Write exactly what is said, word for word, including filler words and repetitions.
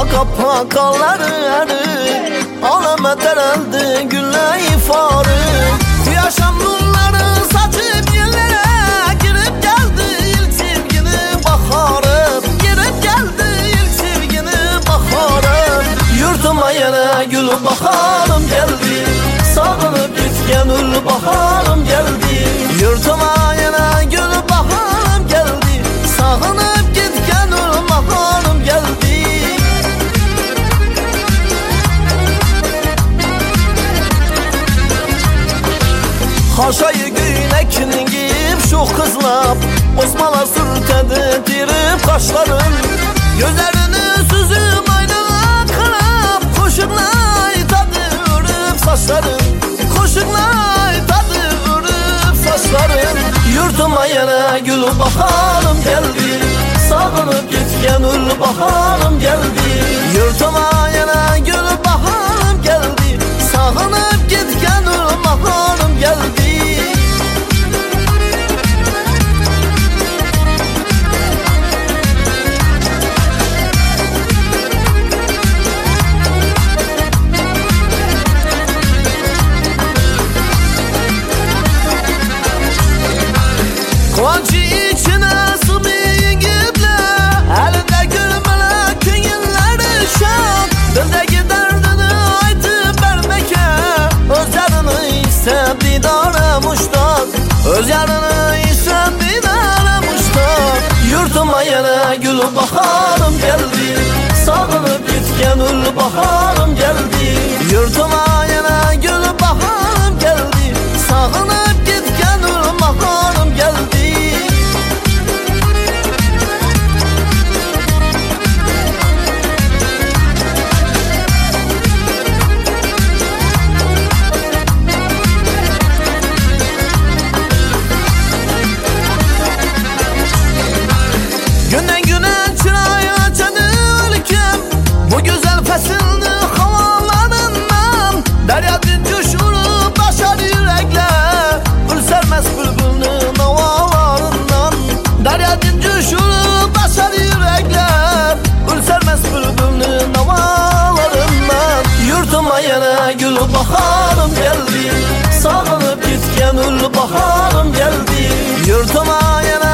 Kapa kalları erir, aleme tereldi gülle ifarı. Yaşam nurları saçıp yerlere girip geldi ilk sevgini baharım. Girip geldi ilk sevgini baharım. Yurtuma yine gül baharım geldi, sağınıp gitken ül baharım geldi. Yurtuma yine gül baharım geldi, sağınıp gitken ül baharım geldi. Haşayı güynekini giyip şu kızlap Osman'a sürtedi dirip kaşların. Gözlerini süzüp aynına kırıp Koşukla tadı örüp saçların. Koşukla tadı örüp saçların. Yurtuma yine gül baharım geldi, sağınıp gitken ül baharım geldi. Yurtuma yine gül baharım geldi, sağınıp gitken ül baharım geldi. Kıvancı içine sıvı gitle, elinde gülmeler köyünleri şak. Dildeki derdini aytıp vermeke, özlerini ise didara muştak. Özlerini ise didara muştak. Yurtuma yine gül baharım geldi, sağınıp gitken ül baharım geldi. Yurtuma yine gül baharım geldi, sağınıp gitken ül baharım geldi. Günden güne çırayı açadı ülkem, bu güzel fesilli havalarından. Derya coşurup taşar yürekler, gül sermez bülbülünün havalarından. Derya coşurup taşar yürekler, gül sermez bülbülünün havalarından. Yurtuma yine gül baharım geldi, sağınıp gitken ül baharım geldi. Yurtuma yine